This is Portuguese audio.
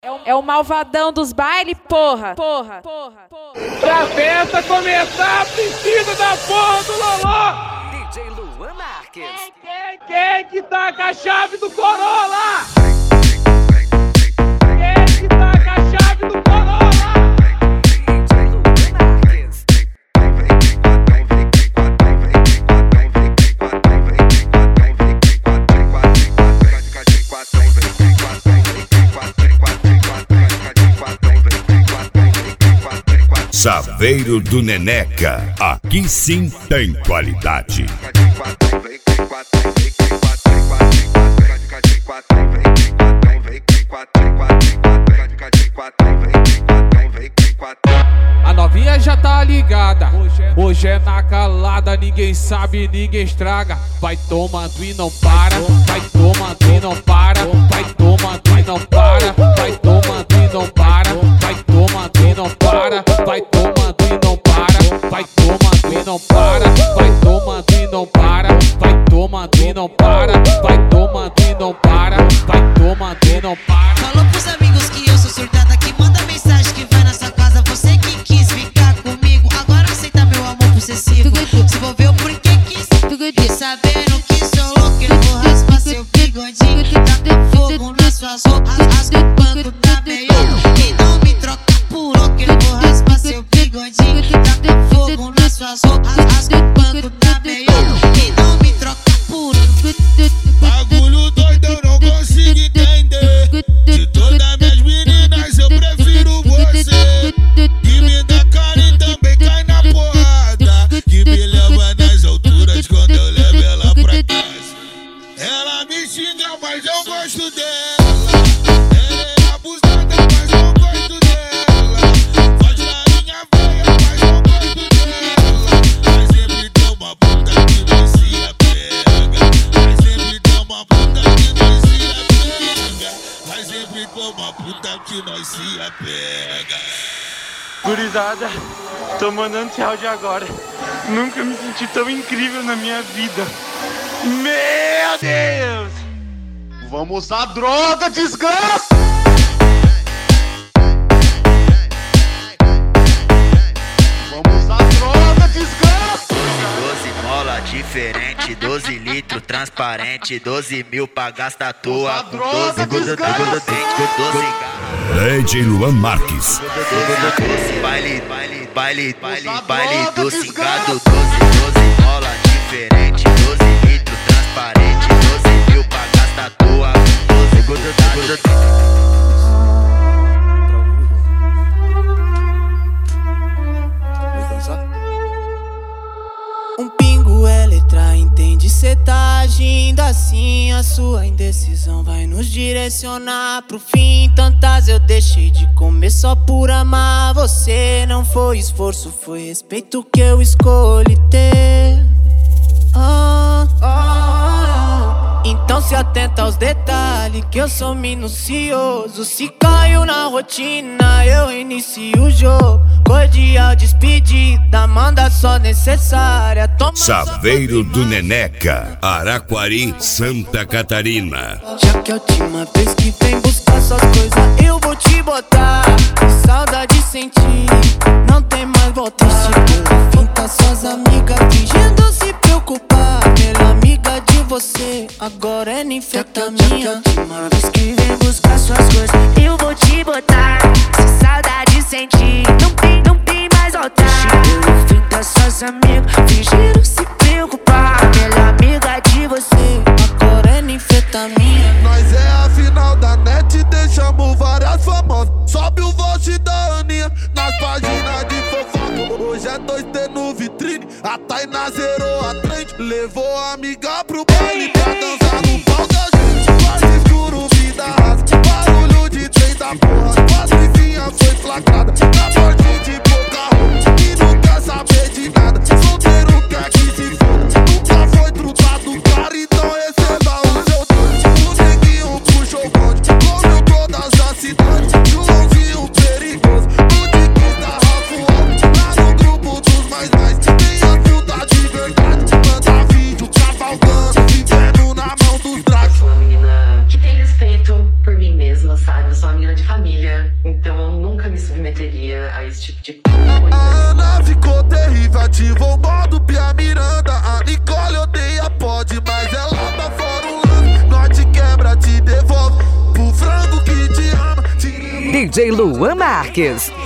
É o malvadão dos bailes, porra. Pra festa começar, precisa da porra do Loló. DJ Luan Marques. Quem que tá com a chave do Corolla? Quem que tá com a chave do Corolla? DJ Luan Marques. Saveiro do Neneca, aqui sim tem qualidade. A novinha já tá ligada, hoje é na calada, ninguém sabe, ninguém estraga. Vai tomando e não para, vai tomando e não para, vai tomando e não para, vai tomando e não para, vai tomando e não para, vai tomando e não para, vai tomando e não para, vai tomando e não para, vai tomando e não para, vai tomando e não para, vai tomando e não para. Falou pros amigos que eu sou surtada, que manda mensagem que vai na sua casa. Você que quis ficar comigo, agora aceita meu amor possessivo. Se envolveu porque quis, sabendo que sou louco, eu vou raspar seu bigodinho. Taca fogo nas suas roupas, rasga o banco da melhor. E não me troca por louco, eu vou raspar seu bigodinho. Taca fogo nas suas roupas, rasga o banco da melhor. E não me troca por bagulho doido, eu não consigo entender. De todas minhas meninas eu prefiro você, que me dá cara e também cai na porrada, que me leva nas alturas quando eu levo ela pra casa. Ela me xinga, mas eu gosto dela. Ela é abusada, mas eu gosto dela. Faz larinha feia, mas eu gosto dela. Mas sempre tem uma puta que não se apega. Mas sempre tem uma puta que não se apega. Mas sempre tem uma puta que não se apega. Gurizada, tô mandando esse áudio agora. Nunca me senti tão incrível na minha vida. Meu Deus! Vamos usar droga, desgraça! Vamos usar droga, desgraça! 12 mola diferente, 12 litros transparente, 12 mil pra gastar à toa, com 12 gotas dente, 12 garras. DJ Luan Marques. 12 baile do cingado, 12 mola diferente, 12 litros transparente, 12 mil pra gastar à toa, com 12 gotas dente. Um pingo é letra, entende? Cê tá agindo assim, a sua indecisão vai nos direcionar pro fim. Tantas eu deixei de comer só por amar você. Não foi esforço, foi respeito que eu escolhi ter. Então se atenta aos detalhes, que eu sou minucioso. Se caiu na rotina, eu inicio o jogo. Cordial despedida, manda só necessária. Toma Saveiro do Neneca, Araquari, Santa Catarina. já que é a última vez que vem buscar suas coisas, eu vou te botar. Que saudade sentir, não tem mais volta. Finta suas amigas fingindo se preocupar. Melhor amiga de você, agora é ninfetamina. Última vez que vem buscar suas coisas, eu vou te botar. Se saudade sentir, não tem mais volta. Finta suas amigas fingindo se preocupar. Melhor amiga de você, agora é ninfetamina. Nós é a final da net, deixamos várias famosas. Sobe o vote da Aninha nas páginas de fofoca. Hoje é 2T no vitrine, a Tainá zerou a trend. Levou a amiga pro baile pra dançar no pau da gente. Quase escuro, vida rasa, barulho de trem da porra. Patricinha foi flagrada, na portinha de pouca roupa. E não quer saber de nada, solteiro quer que se foda. Nunca foi trutado, cara, então receba o seu doce. O neguinho puxou o bonde, comeu todas as cidades. Joãozinho perigoso, o Dicos da Rafa Alto. Lá no grupo dos mais, tem a filta de verdade. Manda vídeo cavalgando, vivendo na mão dos dragos. Sou uma menina que tem respeito por mim mesma, sabe? Eu sou uma menina de família. família, então eu nunca me submeteria a esse tipo de coisa. A Ana ficou terrível, ativou o modo Pia Miranda. A Nicole odeia pode, mas ela tá fora um lance. Nós te quebra, te devolve pro frango que te ama. DJ Luan Marques.